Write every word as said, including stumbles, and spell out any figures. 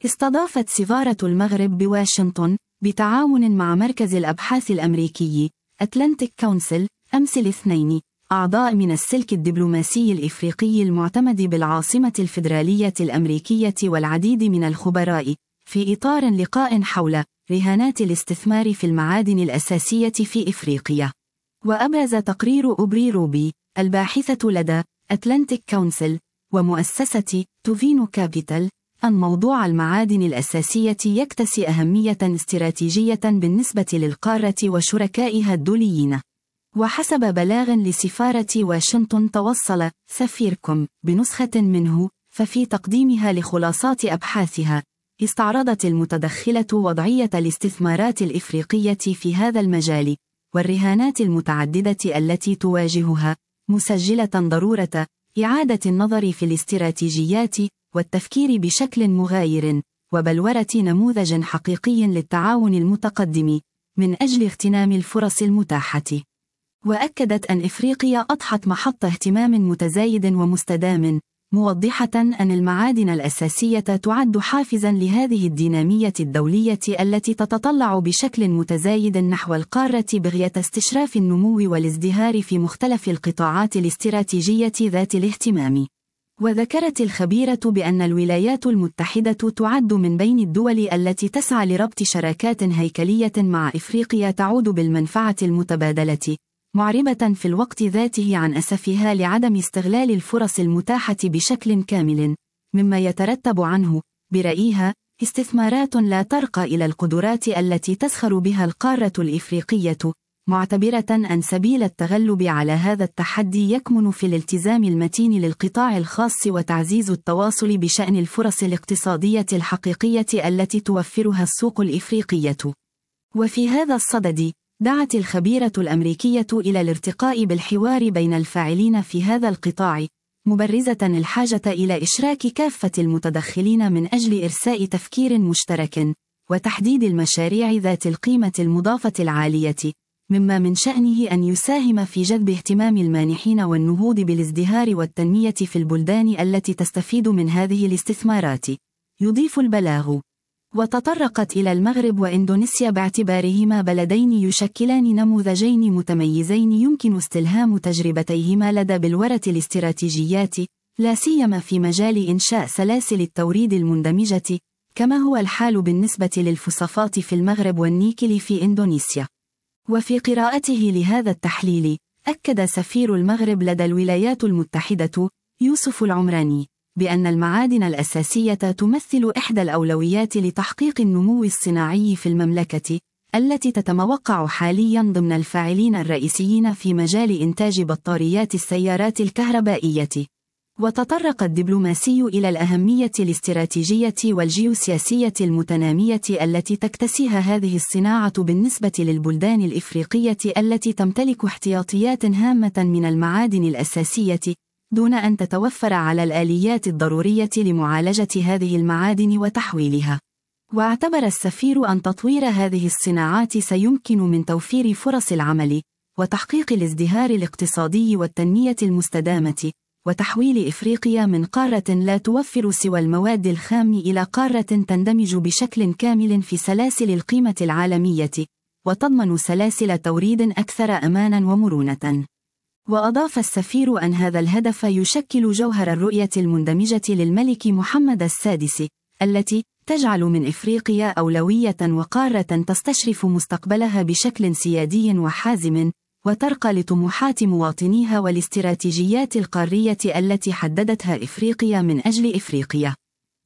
استضافت سفارة المغرب بواشنطن بتعاون مع مركز الأبحاث الأمريكي أتلانتيك كونسل أمس الاثنين أعضاء من السلك الدبلوماسي الإفريقي المعتمد بالعاصمة الفيدرالية الأمريكية والعديد من الخبراء في إطار لقاء حول رهانات الاستثمار في المعادن الأساسية في إفريقيا. وأبرز تقرير أوبري روبي الباحثة لدى أتلانتيك كونسل ومؤسسة توفينو كابيتال أن موضوع المعادن الأساسية يكتسي أهمية استراتيجية بالنسبة للقارة وشركائها الدوليين. وحسب بلاغ لسفارة واشنطن توصل سفيركم بنسخة منه، ففي تقديمها لخلاصات أبحاثها استعرضت المتدخلة وضعية الاستثمارات الإفريقية في هذا المجال والرهانات المتعددة التي تواجهها، مسجلة ضرورة إعادة النظر في الاستراتيجيات والتفكير بشكل مغاير وبلورة نموذج حقيقي للتعاون المتقدم من أجل اغتنام الفرص المتاحة. وأكدت أن إفريقيا أضحت محط اهتمام متزايد ومستدام، موضحة أن المعادن الأساسية تعد حافزاً لهذه الدينامية الدولية التي تتطلع بشكل متزايد نحو القارة بغية استشراف النمو والازدهار في مختلف القطاعات الاستراتيجية ذات الاهتمام. وذكرت الخبيرة بأن الولايات المتحدة تعد من بين الدول التي تسعى لربط شراكات هيكلية مع إفريقيا تعود بالمنفعة المتبادلة، معربة في الوقت ذاته عن أسفها لعدم استغلال الفرص المتاحة بشكل كامل، مما يترتب عنه برأيها استثمارات لا ترقى إلى القدرات التي تزخر بها القارة الإفريقية، معتبرة أن سبيل التغلب على هذا التحدي يكمن في الالتزام المتين للقطاع الخاص وتعزيز التواصل بشأن الفرص الاقتصادية الحقيقية التي توفرها السوق الإفريقية. وفي هذا الصدد دعت الخبيرة الأمريكية إلى الارتقاء بالحوار بين الفاعلين في هذا القطاع، مبرزة الحاجة إلى إشراك كافة المتدخلين من أجل إرساء تفكير مشترك وتحديد المشاريع ذات القيمة المضافة العالية، مما من شأنه أن يساهم في جذب اهتمام المانحين والنهوض بالازدهار والتنمية في البلدان التي تستفيد من هذه الاستثمارات. يضيف البلاغ: وتطرقت إلى المغرب وإندونيسيا باعتبارهما بلدين يشكلان نموذجين متميزين يمكن استلهام تجربتيهما لدى بلورة الاستراتيجيات، لا سيما في مجال إنشاء سلاسل التوريد المندمجة، كما هو الحال بالنسبة للفوسفات في المغرب والنيكل في إندونيسيا. وفي قراءته لهذا التحليل، أكد سفير المغرب لدى الولايات المتحدة يوسف العمراني بأن المعادن الأساسية تمثل إحدى الأولويات لتحقيق النمو الصناعي في المملكة، التي تتموقع حالياً ضمن الفاعلين الرئيسيين في مجال إنتاج بطاريات السيارات الكهربائية. وتطرق الدبلوماسي إلى الأهمية الاستراتيجية والجيوسياسية المتنامية التي تكتسيها هذه الصناعة بالنسبة للبلدان الإفريقية التي تمتلك احتياطيات هامة من المعادن الأساسية، دون أن تتوفر على الآليات الضرورية لمعالجة هذه المعادن وتحويلها. واعتبر السفير أن تطوير هذه الصناعات سيمكن من توفير فرص العمل وتحقيق الازدهار الاقتصادي والتنمية المستدامة، وتحويل إفريقيا من قارة لا توفر سوى المواد الخام إلى قارة تندمج بشكل كامل في سلاسل القيمة العالمية، وتضمن سلاسل توريد أكثر أماناً ومرونة. وأضاف السفير أن هذا الهدف يشكل جوهر الرؤية المندمجة للملك محمد السادس، التي تجعل من إفريقيا أولوية وقارة تستشرف مستقبلها بشكل سيادي وحازم، وترقى لطموحات مواطنيها والاستراتيجيات القارية التي حددتها إفريقيا من أجل إفريقيا.